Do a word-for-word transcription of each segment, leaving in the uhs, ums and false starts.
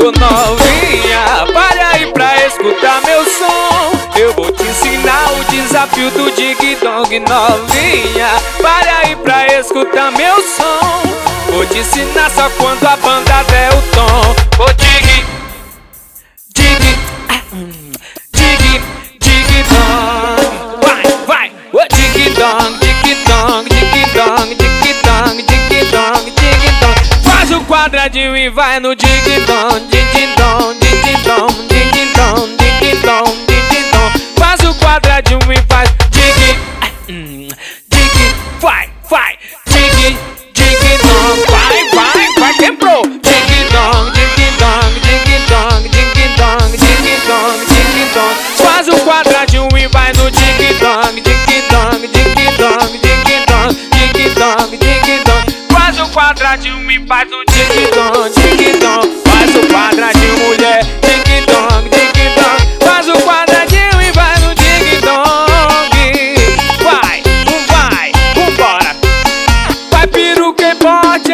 Ô novinha, para aí pra escutar meu som. Eu vou te ensinar o desafio do Dig Dong. Novinha, para aí pra escutar meu som. Vou te ensinar só quando a banda der o tom. Ô dig, dig, dig, dig dong. Vai, vai. Ô dig dong, dig dong, dig dong, dig dong, dig dong, dig dong. Faz o quadradinho e vai no dig dong, dig dong, dig dong, dig dong, dig dong, dig dong. Faz o quadradinho e faz dig, dig, vai, vai, dig, dig dong, vai, vai, vai, quebrou. Dig dong, dig dong, dig dong, dig dong, dig dong, dig dong. Faz o quadradinho e vai no dig dong, dig dong, dig dong, dig dong, dig dong, dig dong. Faz o quadradinho e faz o dig dong, dig dong. Faz o quadradinho, mulher, dig dong, dig dong. Faz o quadradinho e vai no dig dong. Vai, vai, vambora. Vai peruca e bote.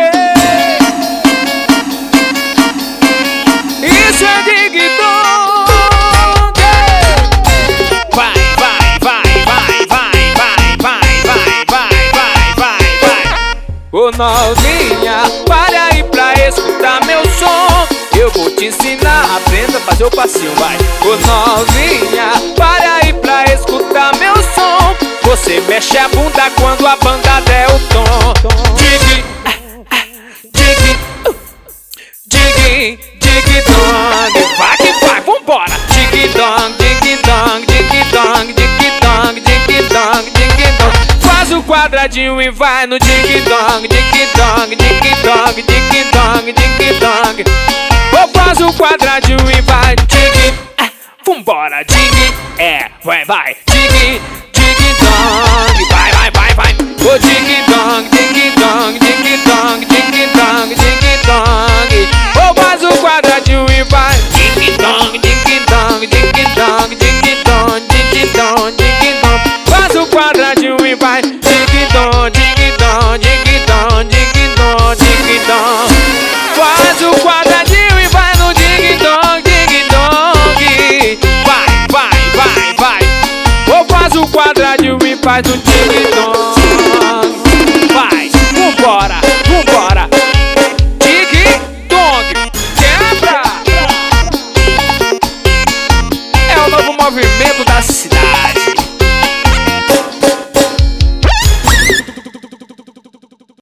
Isso é dig dong. Vai, vai, vai, vai, vai, vai, vai, vai, vai, vai, vai, vai. Ô novinha, para aí pra escutar meu som. Eu vou te ensinar, aprenda a fazer o passinho, vai. Ô novinha, para aí pra escutar meu som. Você mexe a bunda quando a banda der o tom. Dig, dig, dig, dig dong. Vai que vai, vambora. Dig dong, dig dong, dig dong, dig dong, dig dong, dig dong. Faz o quadradinho e vai no dig dong, dig dong, dig dong, dig dong, dig dong. Ou faz o quadradinho e vai dig, vambora, dig, é, vai, vai, dig, dig dong, vai, vai, vai, vai. Ô dig dong, dig dong, dig dong, dig dong, dig dong. Ou faz o quadradinho e vai dig dong, dig dong, dig dong, dig dong, dig dong, dig dong. Faz o quadradinho e vai dig dong, dig dong, dig dong, dig dong, dig dong. Faz o quadradinho e vai no dig dong, dig dong. Vai, vai, vai, vai. Ou faz o quadradinho e faz o dig dong.